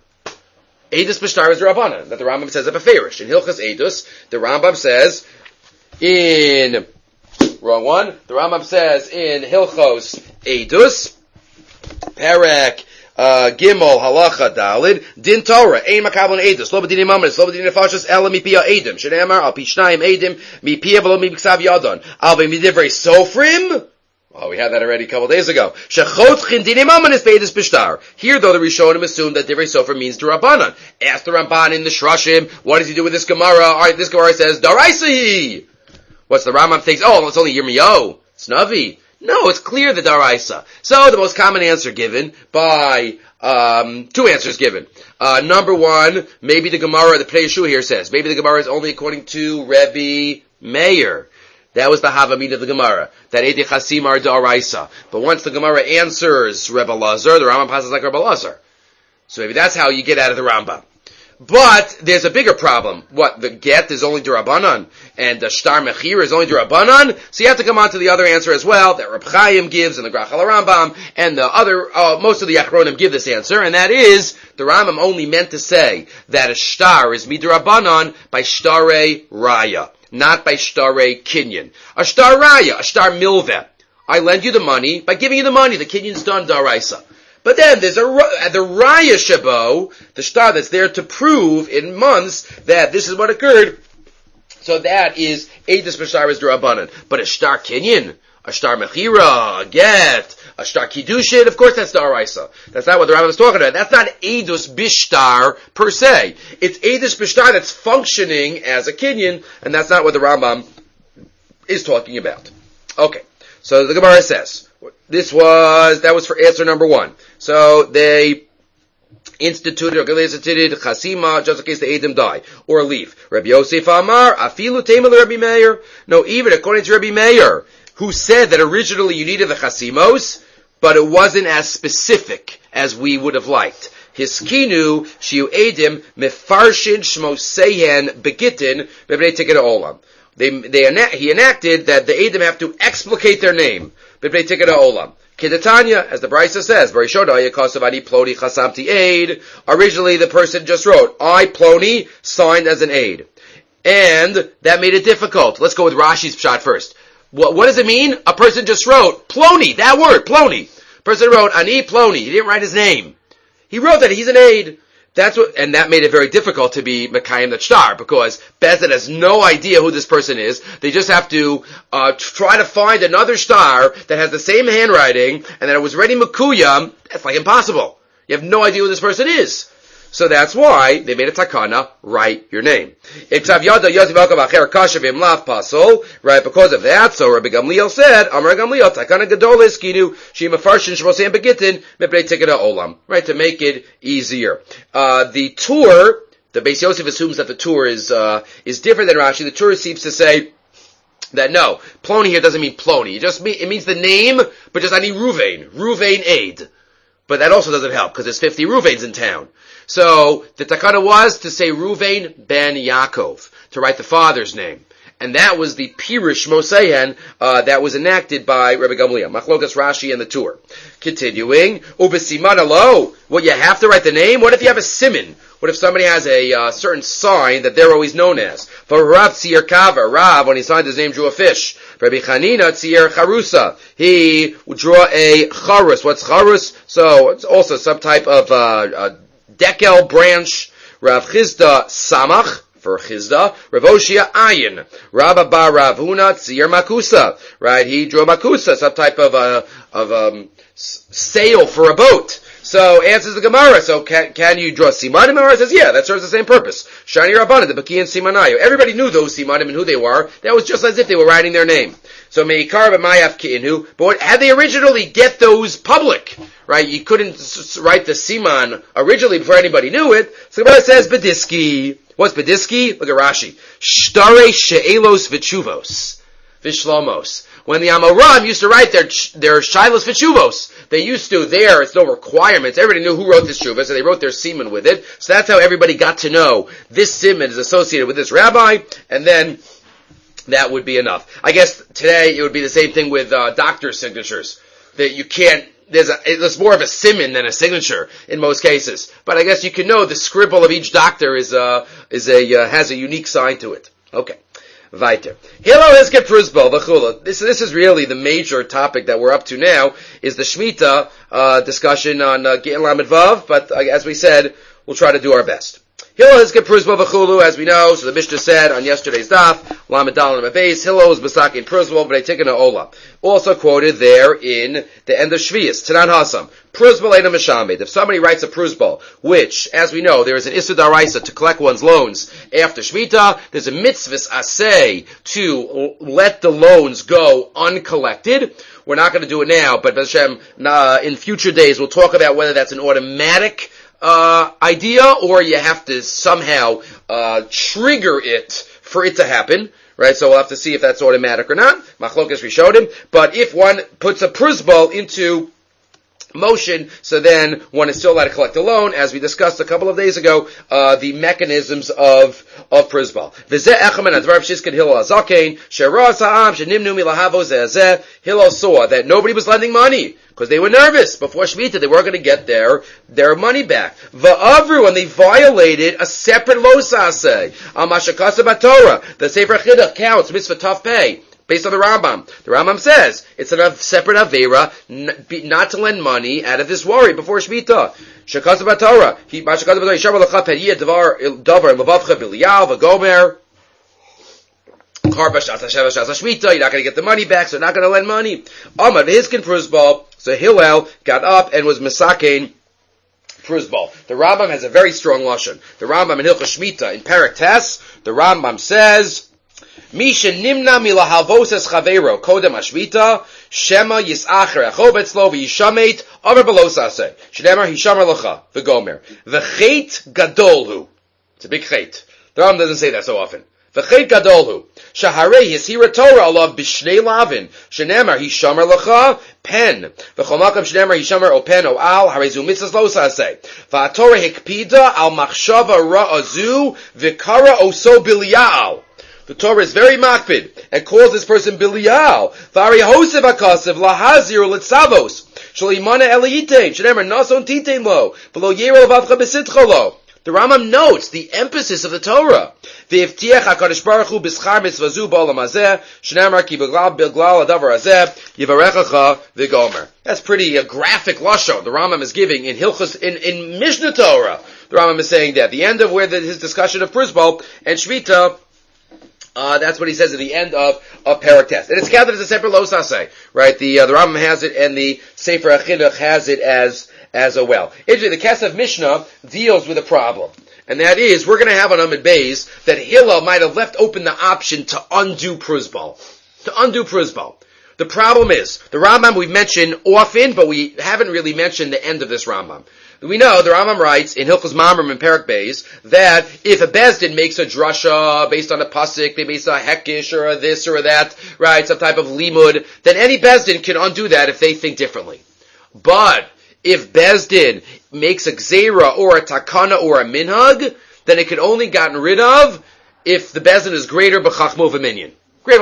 Edus b'shtar is D'Rabbanan. That the Rambam says a Beferish. In Hilchas Edus, the Rambam says in Hilchos Edus, Perek Gimel Halacha Dalid Din Torah Ein Makabel Edus Lo B'Dinei Mamonos Lo B'Dinei Nefashos Ela Mipia Edim Shene'emar Al Pi Shnayim Edim Mipia V'Lo Mipiksav Yadon Al V'Midivrei Sofrim. Oh, we had that already a couple of days ago. Shechotchin Dinei Mamonos Be'edus B'Shtar. Here, though, the Rishonim assume that Divrei Sofrim means D'Rabbanan. Ask the Ramban in the Shroshim, what does he do with this Gemara? Alright, this Gemara says D'Oraisa. What's the Rambam thinks? Oh, it's only Yirmiyahu. It's Navi. No, it's clear the Daraisa. So the most common answer given by two answers given. Number one, maybe the Gemara, the Pnei Yeshua here says, maybe the Gemara is only according to Rebbe Meir. That was the Havamid of the Gemara, that Eidei Chasima are Daraisa. But once the Gemara answers Rebbe Elazar, the Rambam passes like Rebbe Elazar. So maybe that's how you get out of the Rambam. But there's a bigger problem. What, the get is only D'Rabbanan, and the shtar mechir is only D'Rabbanan? So you have to come on to the other answer as well, that Reb Chaim gives, and the Grachal Rambam, and the other, most of the Achronim give this answer, and that is, the Rambam only meant to say that a shtar is D'Rabbanan by shtare raya, not by shtare kinyan. A shtar raya, a shtar milveh. I lend you the money, by giving you the money, the kinyan's done D'Oraisa. But then there's the Raya Shabo, the shtar that's there to prove in months that this is what occurred. So that is Eidus B'Shtar is D'Rabbanan. But a shtar kinyan, a shtar mechira, a get, a shtar kiddushin, of course that's D'Oraisa. That's not what the Rambam is talking about. That's not Eidus B'Shtar per se. It's Eidus B'Shtar that's functioning as a kinyan, and that's not what the Rambam is talking about. Okay, so the Gemara says, that was for answer number one. So they instituted or instituted chasima just in case the Edom die or leave. Rabbi Yosef Amar afilu teimel Rabbi Meir. No, even according to Rabbi Meir, who said that originally you needed the chasimos, but it wasn't as specific as we would have liked. Hiskinu shiu Edom mefarshin shmosehen begitin bebnei tikkun olam. He enacted that the Edom have to explicate their name bebnei tikkun olam. Kedatanya, as the Brisa says, Ploni chasamti aid. Originally, the person just wrote, I, Ploni, signed as an aid. And that made it difficult. Let's go with Rashi's pshat first. What does it mean? A person just wrote, Ploni, that word, Ploni. Person wrote, Ani Ploni. He didn't write his name. He wrote that he's an aid. And that made it very difficult to be Mekayim the Shtar, because Bezdin has no idea who this person is. They just have to try to find another shtar that has the same handwriting, and that it was ready Mekuyam. That's like impossible. You have no idea who this person is. So that's why they made a takana, write your name. Right, because of that, so Rabbi Gamliel said, Amar Gamliel, takana gadol eskinu, shima farshin shmosayim begitin, mebnei tikkun olam. Right, to make it easier. The Tur, the Beis Yosef assumes that the Tur is different than Rashi. The Tur seems to say that no, Ploni here doesn't mean Ploni. It means the name, but just Ani Ruvain aid. But that also doesn't help, because there's 50 Ruvains in town. So, the takana was to say Ruvain ben Yaakov, to write the father's name. And that was the Pirush Mosehen, that was enacted by Rabbi Gamliel. Machlokas Rashi and the Tur. Continuing, Ubesiman alo, what, you have to write the name? What if you have a siman? What if somebody has a certain sign that they're always known as? For Rav Tzir Kava, Rav, when he signed his name, drew a fish. Rabbi Chanina Tzir Charusa, he would draw a charus. What's charus? So, it's also some type of dekel branch. Rav Chizda Samach, for Chizda, Rav Oshia Ayin, Rabba Bar Rav Huna Tzir Makusa, right? He drew Makusa, some type of sail for a boat. So, answers the Gemara, so can you draw Simanim? The Gemara says, yeah, that serves the same purpose. Shani Rabbanan, the Baki and Simanayu. Everybody knew those Simanim and who they were. That was just as if they were writing their name. So, Meikar B'mayaf Ki'inu, but had they originally get those public, right? You couldn't write the Siman originally before anybody knew it. So, the Gemara says, Bediski. What's Bediski? Look at Rashi. Shtare She'elos V'chuvos. Vishlomos. When the Amoram used to write their Shilos V'chuvos, they used to, it's no requirements. Everybody knew who wrote this Shuvah, so they wrote their Siman with it. So that's how everybody got to know this Siman is associated with this rabbi, and then that would be enough. I guess today it would be the same thing with doctor signatures. That you can't, there's more of a siman than a signature in most cases. But I guess you can know the scribble of each doctor has a unique sign to it. Okay. Weiter. This is really the major topic that we're up to now, is the Shemitah discussion on Gittin Lamed Vav, but as we said, we'll try to do our best. As we know, so the Mishnah said on yesterday's daf, Lamed Dal and Beis, Hillel is Basakin Pruzbal, but I take an Ola. Also quoted there in the end of Shvius, Tanan Hasam, Pruzbal Eina Meshamed. If somebody writes a Pruzbal, which, as we know, there is an Issur Daraisa to collect one's loans after Shemitah, there's a mitzvahs asay to let the loans go uncollected. We're not going to do it now, but Hashem, in future days, we'll talk about whether that's an automatic idea, or you have to somehow trigger it for it to happen, right? So we'll have to see if that's automatic or not. Machlokas, we showed him. But if one puts a pruzbal into motion, so then one is still allowed to collect a loan, as we discussed a couple of days ago, the mechanisms of pruzbal. Hillel saw that nobody was lending money, because they were nervous. Before Shemitah, they weren't going to get their money back. Va'avru, and they violated a separate losaseh. Amashakasa Batorah. The Sefer Chinuch counts mitzvah tough pay. Based on the Rambam. The Rambam says it's a separate Avera not to lend money out of this worry before Shemitah. Shakasa Batorah. Mashakasa Batorah. Yishav l'cha periyah davar l'vavcha b'liyav v'gomer. You're not going to get the money back, so you're not going to lend money. Amar v'hiskin pruzbal. So Hillel got up and was misakein pruzbal. The Rambam has a very strong lashon. The Rambam in Hilchos Shmita in Perek Tes, the Rambam says, Misha nimna milahalvoses chavero kodem hashmita Shema Yisacher Echo Betzlo V'Yishamet Over Below Saseh. Shneimar Hishamar Lacha V'Gomer. V'Chet Gadolhu. It's a big chet. The Rambam doesn't say that so often. V'chet Gadolhu. Shaharei Yishira Torah Alav B'Shnei Lavin. Shneimar Hishamar Lacha Pen. V'Chomakam Shneimar Hishamar O Pen O Al Harezu Mitzvahs Lo Saseh. V'Atorah Hikpida Al Machshava Ra'azu V'Kara Oso Bilial. The Torah is very makpid and calls this person Bilial. Vari Hosev Akasev Lahazir Litzavos. Shalimana Eliite. Shneimar Nason Titein Lo. V'Lo Yero Vavcha Besitcha Lo. The Rambam notes the emphasis of the Torah. V'ivtiach HaKadosh Baruch Hu b'schar mitzvazu b'olam hazeh, shneimar ki b'glal hadavar hazeh, yivarechacha v'gomer. That's pretty graphic lashon the Rambam is giving in Hilchos, in Mishnah Torah. The Rambam is saying that. The end of where his discussion of Prusbal and Shvita, that's what he says at the end of Perek Tes. And it's counted as a separate Lo Saseh, right? The Rambam has it and the Sefer HaChinuch has it as well. Interesting, the Kesef Mishnah deals with a problem. And that is, we're going to have on Amud Beis that Hillel might have left open the option to undo Prusbal. The problem is, the Rambam we've mentioned often, but we haven't really mentioned the end of this Rambam. We know the Rambam writes in Hilchos Mamrim and Perek Beis that if a Bezdin makes a drasha based on a pasuk, they base a hekish or a this or a that, right, some type of limud, then any Bezdin can undo that if they think differently. But if Bezdin makes a gzeira or a takana or a minhag, then it can only gotten rid of if the Bezdin is greater b'chachmo v'minyan.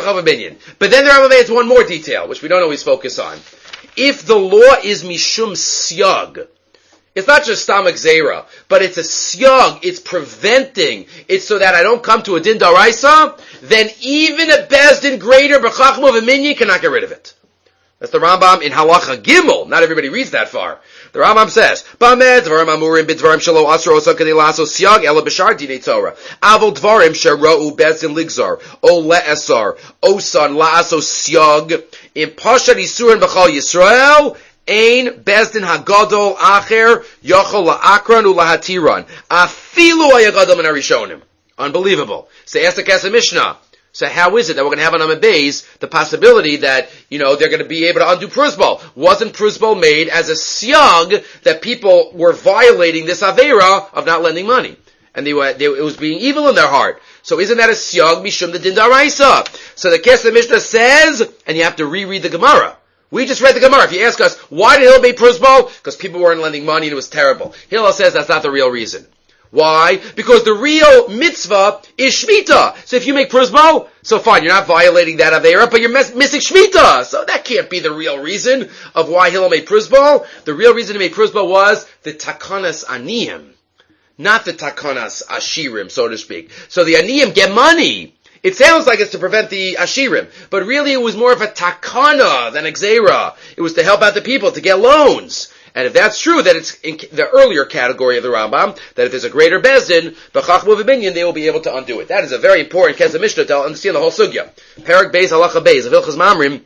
But then the Rambam adds one more detail, which we don't always focus on. If the law is mishum syag, it's not just stomach zera, but it's a syag, it's preventing, it's so that I don't come to a din daraisa, then even a Bezdin greater b'chachmo v'minyan cannot get rid of it. That's the Rambam in Halacha Gimel. Not everybody reads that far. The Rambam says, "B'amed dvarim amurim b'dvarim shelo asro osa kedei laso syag ela b'shar dinei Torah. Avol dvarim shera'u bezdin ligzar o le'esar osan la'aso syag in pashad yisurin b'chal Yisrael ein bezdin hagadol acher yochol la'akran u'lahatiran afilu hayagadol min harishonim." Unbelievable. So ask the Kesef Mishnah. So how is it that we're going to have on Amud Beis the possibility that, they're going to be able to undo Prusbal? Wasn't Prusbal made as a syag that people were violating this Aveira of not lending money? And it was being evil in their heart. So isn't that a syag mishum the din daraisa? So the Kesef Mishnah says, and you have to reread the Gemara. We just read the Gemara. If you ask us, why did Hillel make Prusbal? Because people weren't lending money and it was terrible. Hillel says that's not the real reason. Why? Because the real mitzvah is Shemitah. So if you make Prusbal, so fine, you're not violating that Aveira, but you're missing Shemitah. So that can't be the real reason of why Hillel made Prusbal. The real reason he made Prusbal was the Takanas Aniyim, not the Takanas Ashirim, so to speak. So the Aniyim get money. It sounds like it's to prevent the Ashirim, but really it was more of a Takana than a Gzeira. It was to help out the people, to get loans. And if that's true, that it's in the earlier category of the Rambam, that if there's a greater Bezdin, b'chachmo v'minyan, they will be able to undo it. That is a very important Kesef Mishnah to understand the whole sugya. Perek Beis, Halacha Beis, of Hilchos Mamrim,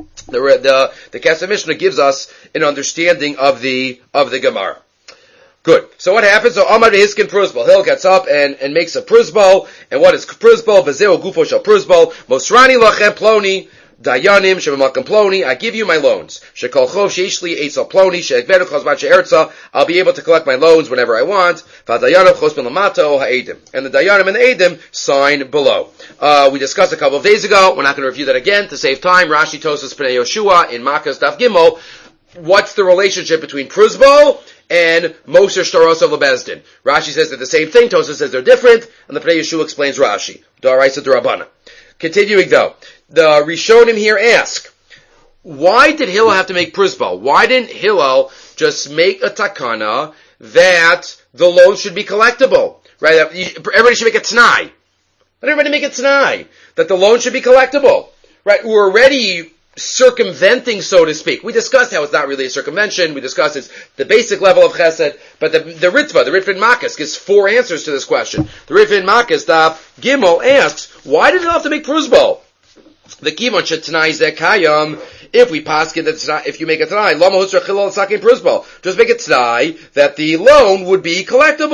the Kesef Mishnah gives us an understanding of the Gemara. Good. So what happens? So Amar Hiskin Prusbal. Hill gets up and makes a Prusbal. And what is Prusbal? V'zeo gufo shel Prusbal. Mosrani lachem ploni. Dayanim shemamakam ploni, I give you my loans. Shekol chov sheishli eitzel ploni, sheekvedu chosmat she'ertza, I'll be able to collect my loans whenever I want. V'dayanim chos ben lamato ha'edim. And the dayanim and the edim sign below. We discussed a couple of days ago, we're not going to review that again to save time. Rashi Tosas Pnei Yoshua in Makkos Daf Gimel. What's the relationship between Prusbal and Moser Shtaros of Lebezdin? Rashi says they're the same thing, Tosas says they're different, and the Pnei Yoshua explains Rashi. Daraisa D'Rabbanan. Continuing though, the Rishonim here ask, why did Hillel have to make Prusbal? Why didn't Hillel just make a takana that the loan should be collectible? Right? Everybody should make a t'nai. Let everybody make a t'nai. That the loan should be collectible. Right? We're already circumventing, so to speak. We discussed how it's not really a circumvention. We discussed it's the basic level of chesed. But the Ritva in Makkos, gives 4 answers to this question. The Ritva in Makkos, Daf Gimel, asks, why did it have to make Prusbal? The Kivon Shetanai Zekayam, if we paskin that if you make a Tanai, Lama Hutzra Chilal Sakin Prusbal, just make a Tanai that the loan would be collectible.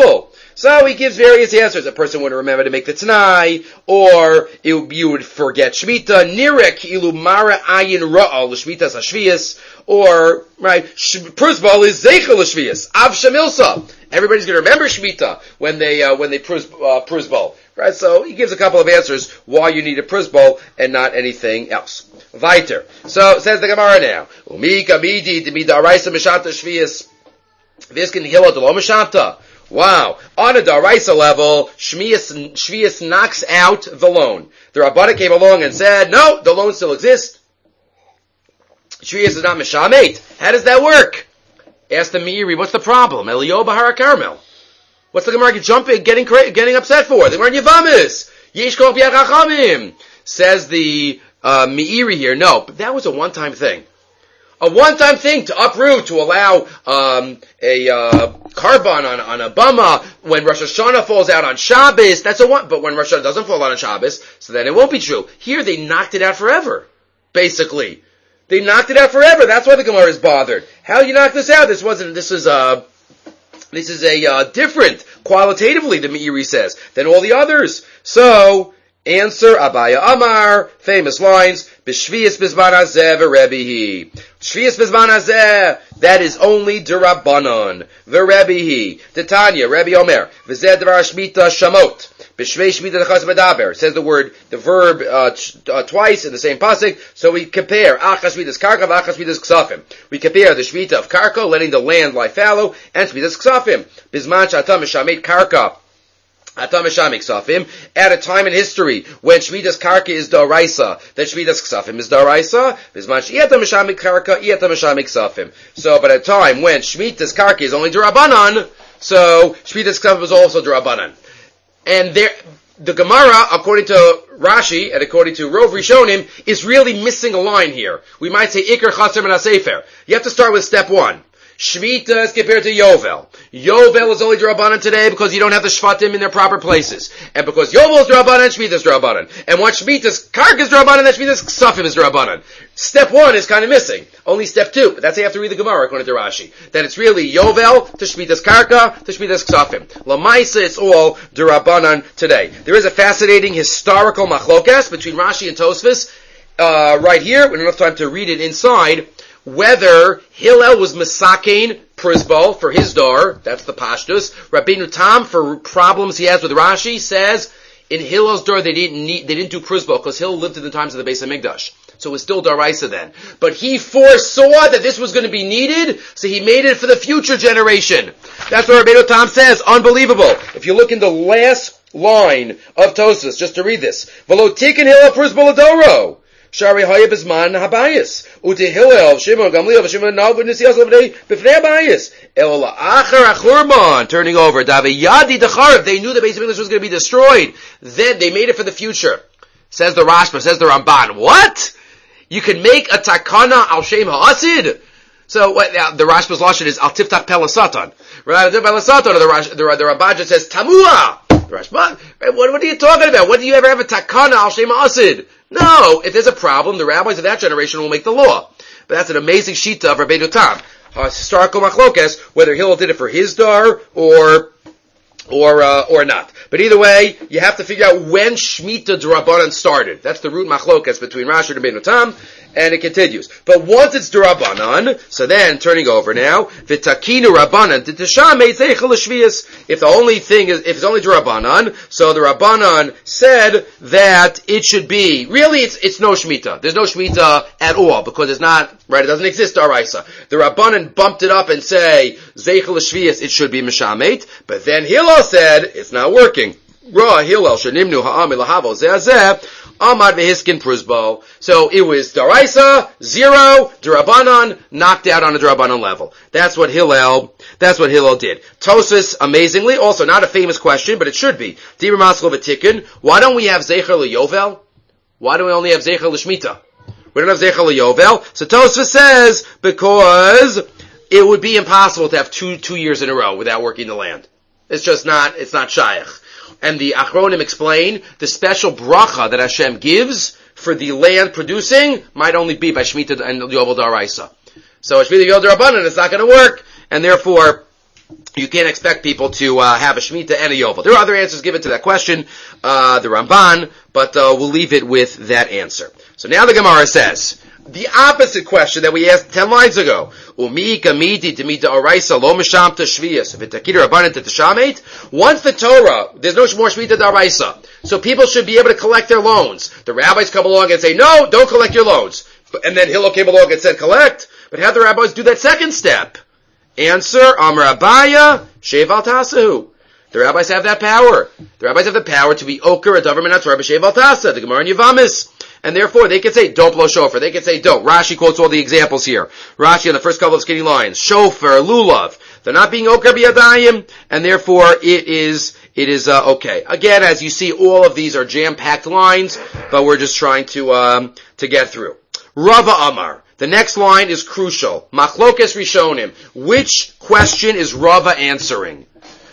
So he gives various answers. A person wouldn't remember to make the Tanai, or you would forget Shemitah, Nirek, Ilu Mara Ayin Ra'al, Shmitas Hashvias, or, right, Prusbal is Zeichel Hashvias, Av Shamilsa. Everybody's going to remember Shemitah when they Prusbal. Right, so he gives a couple of answers why you need a Prusbal and not anything else. Weiter. So, says the Gemara now, Umika Midi, Midaraisa Mishata Shvias, Viskin Hilo Delo Mishata. Wow. On a Daraisa level, Shvias knocks out the loan. The Rabbana came along and said, no, the loan still exists. Shvias is not Mishamet. How does that work? Ask the Meiri, what's the problem? Eliyahu Bahar Carmel. What's the Gemara getting upset for? They weren't Yavamis. Yesh Kol Piach Chachamim. Says the Meiri here. No, but that was a one-time thing. A one-time thing to uproot, to allow a carbon on a bama when Rosh Hashanah falls out on Shabbos. That's a one. But when Rosh Hashanah doesn't fall out on Shabbos, so then it won't be true. Here they knocked it out forever. Basically, they knocked it out forever. That's why the Gemara is bothered. How you knock this out? This is a different, qualitatively, the Meiri says, than all the others. So, answer, Abaya Amar, famous lines, B'shvias Bizman Hazeh v'Rebihi. Shvias Bizman Hazeh, that is only D'Rabbanan. V'Rebihi. Titania, Rebbe Omer, V'zeh Dvar Shmita Shamot. B'shvei Shmita Dechas Medaber. Says the verb twice in the same pasuk. So we compare Achas Shmitas Karka, Achas Shmitas Ksafim. We compare the Shmita of Karka, letting the land lie fallow, and Shmitas Ksafim. Bizman Shatam Mishamet Karka. At a time in history when Shmitas Karka is Daraisa, that Shmitas Ksafim is Daraisa, so by the time when Shmitas Karka is only Darabanan, so Shmitas Ksafim is also Darabanan. And the Gemara, according to Rashi and according to Rov Rishonim, is really missing a line here. We might say Iker Chaser Min HaSefer. You have to start with step one. Shemitah is compared to Yovel. Yovel is only D'Rabbanan today because you don't have the Shvatim in their proper places. And because Yovel is D'Rabbanan, Shemitah is D'Rabbanan. And once Shemitah's Karka is D'Rabbanan, then Shemitah's Ksafim is D'Rabbanan. Step one is kind of missing. Only step two. But that's how you have to read the Gemara according to Rashi. That it's really Yovel to Shemitah's Karka to Shemitah's Ksafim. Lamaisa, it's all D'Rabbanan today. There is a fascinating historical machlokas between Rashi and Tosfos, right here. We don't have time to read it inside. Whether Hillel was Mesakein Prisbal for his dar, that's the Pashtus. Rabbeinu Tam, for problems he has with Rashi, says in Hillel's dar they didn't do Prisbal because Hillel lived in the times of the Beis HaMikdash. So it was still Daraisa then. But he foresaw that this was going to be needed, so he made it for the future generation. That's what Rabbeinu Tam says. Unbelievable. If you look in the last line of Tosfos, just to read this. V'lo tiken Hillel Prisbal adoro. Shari Haya Bizman Habayis. Uti Hillel, Shimon, Gamliel, Shimon, Nalbud, Nisias, Bifnei Habayis. Elola Achar Achurban, turning over. Daviyadi Decharev, they knew the Beis HaMikdash was going to be destroyed. Then they made it for the future. Says the Rashba, says the Ramban. What? You can make a takana al Shem Ha'asid? So what, the Rashba's lashon is al Tiftach Pelasatan. Right? Pelasatan, the Rabbaja says Tamua. The Rashba, what are you talking about? When do you ever have a takana al Shem Ha'asid? No, if there's a problem, the rabbis of that generation will make the law. But that's an amazing shita of Rabbeinu Tam. Historical machlokas, whether Hillel did it for his dar or not. But either way, you have to figure out when Shemitah D'Rabbanan started. That's the root machlokas between Rashi and Rabbeinu Tam, and it continues. But once it's D'Rabbanan, so then, turning over now, V'takinu Rabbanan, T'tashame Zeichel Shvias. If it's only D'Rabbanan, so the Rabbanan said that it should be, really it's no Shemitah. There's no Shemitah at all, because it's not, right, it doesn't exist Daraisa. The Rabbanan bumped it up and say, Zeichel Shvias, it should be Mishamet, but then Hillel said, it's not working. Ra Hillel shenimnu ha'am ilahavo ze'azeh amad vehiskin prusbo. So it was Daraisa, 0, D'Rabbanan, knocked out on a D'Rabbanan level. That's what Hillel did. Tosfos, amazingly, also not a famous question, but it should be. Dibur Maskal v'tikkun. Why don't we have Zecher l'Yovel? Why do we only have Zecher l'Shmita? We don't have Zecher l'Yovel. So Tosfos says, because it would be impossible to have two years in a row without working the land. It's not shaykh. And the Achronim explain the special bracha that Hashem gives for the land producing might only be by Shemitah and Yovel Daraisa. So Shemitah Yovel Darabanan, it's not going to work, and therefore you can't expect people to have a Shemitah and a Yovel. There are other answers given to that question, the Ramban, but we'll leave it with that answer. So now the Gemara says, the opposite question that we asked 10 lines ago. Once the Torah, there's no more Shemitah d'Oraisa. So people should be able to collect their loans. The rabbis come along and say, no, don't collect your loans. And then Hillel came along and said, collect. But have the rabbis do that second step. Answer, Amar Abaya, Shev al Tasahu. The rabbis have that power. The rabbis have the power to be Oker, a Dover Minatzor, B'Shev al Tasa, the Gemara in Yavamis. And therefore, they can say, don't blow shofar. They can say, don't. Rashi quotes all the examples here. Rashi on the first couple of skinny lines. Shofar, lulav. They're not being Oker b'yadayim, and therefore it is okay. Again, as you see, all of these are jam-packed lines, but we're just trying to get through. Rava Amar. The next line is crucial. Machlokes Rishonim. Which question is Rava answering?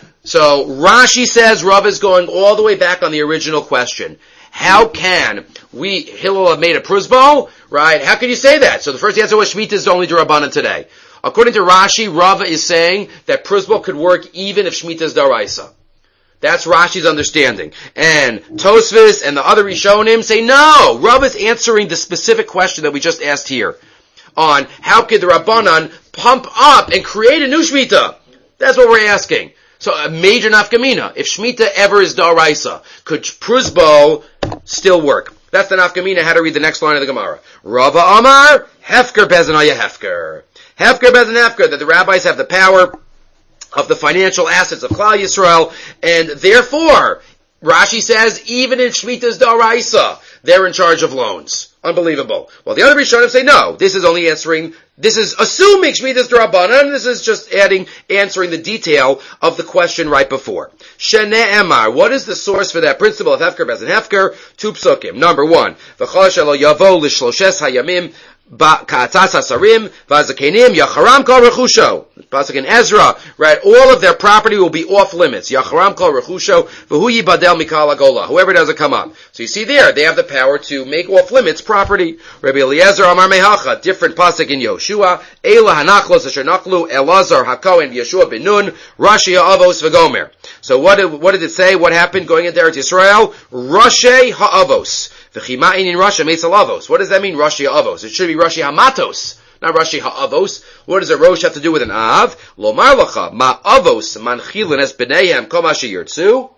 So Rashi says Rava is going all the way back on the original question. How can Hillel have made a prusbo, right? How can you say that? So the first answer was Shemitah is only D'Rabbanan today. According to Rashi, Rava is saying that prusbo could work even if Shemitah is D'Oraisa. That's Rashi's understanding. And Tosfos and the other Rishonim say no. Rava is answering the specific question that we just asked here on how could the Rabbanan pump up and create a new Shemitah. That's what we're asking. So a major nafkamina. If Shemitah ever is D'Oraisa, could prusbo still work? That's the nafkamina, how to read the next line of the Gemara. Rava Amar, Hefker Bezenaya Hefker. Hefker Bezen Hefker, that the rabbis have the power of the financial assets of Klal Yisrael, and therefore, Rashi says, even if Shemitah is D'Oraisa, they're in charge of loans. Unbelievable. Well, the other Rishonim say no. This is assuming Shemitah is D'Rabbanan. This is just answering the detail of the question right before. Shene'emar. What is the source for that principle of Hefker Bezen Hefker? Two psukim. Number one. V'chol shelo yavo l'shloshes hayamim ka'atzas hasarim v'azakenim yacharam kol rechusho. Pasuk in Ezra, right? All of their property will be off limits. Yacharam kol rechusho v'hu yibadel mikal hagola. Whoever doesn't come up. So you see there, they have the power to make off limits property. Rabbi Eliezer Amar Mehacha, different pasuk in Yoshua. Eila hanachlos asher nachlu Elazar hakohen Yeshua ben Nun Rashi ha'avos v'gomer. So what did it say? What happened going into Eretz Yisrael? Rashi ha'avos. V'chima'in in Rasha meisal avos. What does that mean, Rashi ha'avos? It should be Rashi ha'matos, not Rashi ha'avos. What does a rosh have to do with an av? Lomar lacha ma'avos manchilin es b'neihem kol ma sheyirtzu.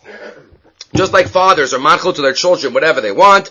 Just like fathers are manchil to their children whatever they want,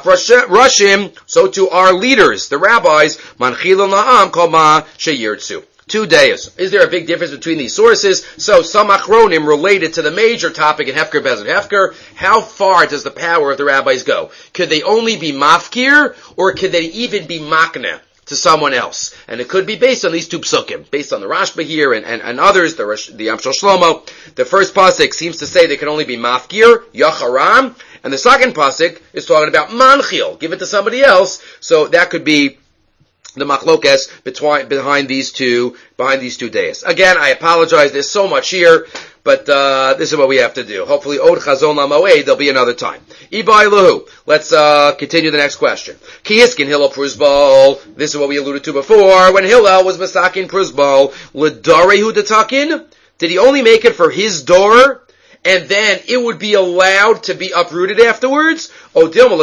Rashim, so to our leaders, the rabbis, manchilin la'am kol ma sheyirtzu. 2 days. Is there a big difference between these sources? So some achronim related to the major topic in Hefker Bezen Hefker. How far does the power of the rabbis go? Could they only be mafkir, or could they even be makna to someone else? And it could be based on these two psukim, based on the Rashba here and others, the Amshel Shlomo. The first pasuk seems to say they can only be mafkir, yacharam, and the second pasuk is talking about manchil, give it to somebody else. So that could be the machlokes behind these two days. Again, I apologize. There's so much here, but this is what we have to do. Hopefully, od chazon lamoed. There'll be another time. Ibai lahu. Let's continue the next question. Ki hiskin Hillel prusbal. This is what we alluded to before. When Hillel was masakin prusbal, l'darehu detakin. Did he only make it for his door? And then it would be allowed to be uprooted afterwards? Or did he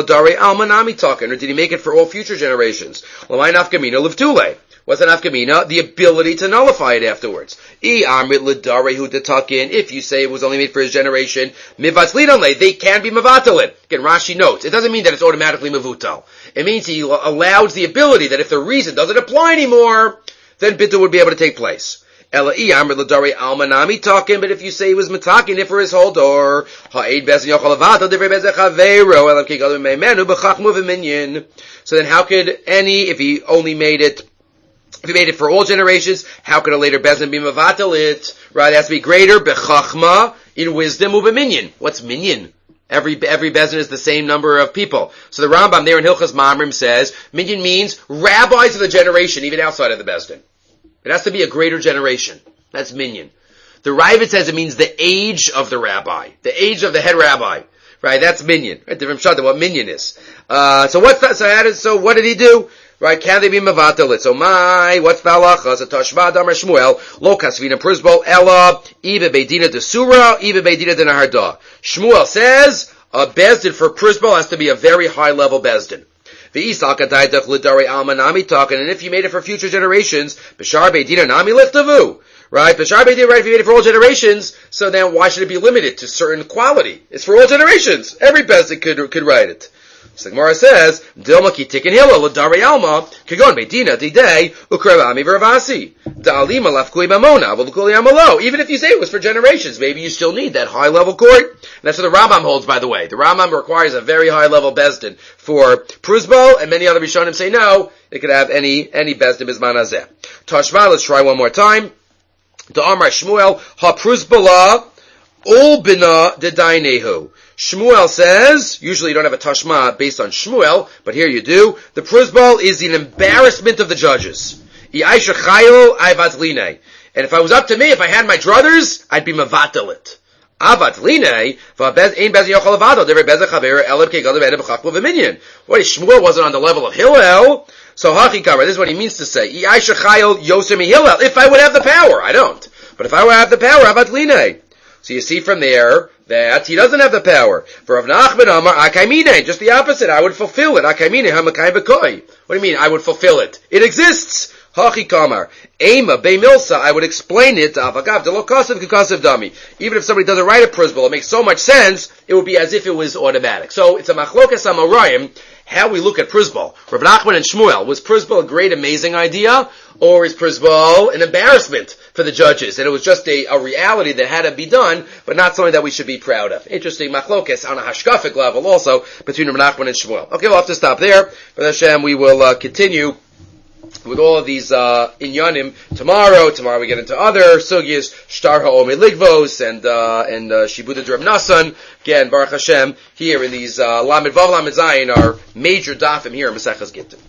make it for all future generations? What's the nafkamina? The ability to nullify it afterwards. If you say it was only made for his generation, they can be mevatalin. Again, Rashi notes, it doesn't mean that it's automatically mevutal. It means he allows the ability that if the reason doesn't apply anymore, then bittul would be able to take place. But if you say he was metakin for his whole door, so then how could if he made it for all generations, how could a later bezin be mevatel it? Right, it has to be greater, bechachma, in wisdom, ubeminyan. What's minyan? Every bezin is the same number of people. So the Rambam there in Hilchas Mamrim says, minyan means rabbis of the generation, even outside of the bezdin. It has to be a greater generation. That's minyan. The Ravid says it means the age of the rabbi, the age of the head rabbi. Right, that's minyan. Right, different shot than what minyan is. So what did he do? Right? Can they be mevatelit? So what's the halacha? So Tashva Damar Shmuel, lo kasvina prisbol, ella, ibe beidina de surah, ibe beidina de naharda. Shmuel says, a bezdin for prisbol has to be a very high level bezdin. And if you made it for future generations, Bashar beidina nami liftavu. Right? Bashar beidina, right, if you made it for all generations, so then why should it be limited to certain quality? It's for all generations. Every bezdin could write it. So the Gemara says, Dilma ki tikin hillel l'darei alma kagon beidina didei ukrevami v'ravasi da'alima lafkui b'mona v'lukuli amalo. Even if you say it was for generations, maybe you still need that high level court. And that's what the Rambam holds, by the way. The Rambam requires a very high level bezdin for pruzbol, and many other Rishonim say no, it could have any bezdin bizman hazeh. Tashma, let's try one more time. Da'amar Shmuel ha pruzbola ul bina dedainehu. Shmuel says, usually you don't have a tashma based on Shmuel, but here you do. The pruzbal is an embarrassment of the judges. And if I was up to me, if I had my druthers, I'd be mevatelit. What if Shmuel wasn't on the level of Hillel? So Hachikar, this is what he means to say. If I would have the power, I don't. But if I would have the power, avatline. So you see from there that he doesn't have the power. For Rav Nachman Amar Akaimine, just the opposite. I would fulfill it. Akaimine Hamakai Bakoi. What do you mean? I would fulfill it. It exists. Hachi Kamar. Ema Be Milsa. I would explain it. Avagav Delo Kasev Kakasev Dami. Even if somebody doesn't write a pruzbul, it makes so much sense. It would be as if it was automatic. So it's a machlokas amarayim. How we look at pruzbul. Rav Nachman and Shmuel. Was pruzbul a great, amazing idea? Or is pruzbul an embarrassment for the judges? And it was just a reality that had to be done, but not something that we should be proud of. Interesting machlokes on a hashkafic level also between Rav Nachman and Shmuel. Okay, we'll have to stop there. But Hashem, we will continue with all of these inyanim tomorrow. Tomorrow we get into other sugyas, Shtar Ha'omei Ligvos, and Shibuda Dreb Nasan. Again, Baruch Hashem, here in these Lamed Vav Lamed Zayin, our major dafim here in Maseches Gittin.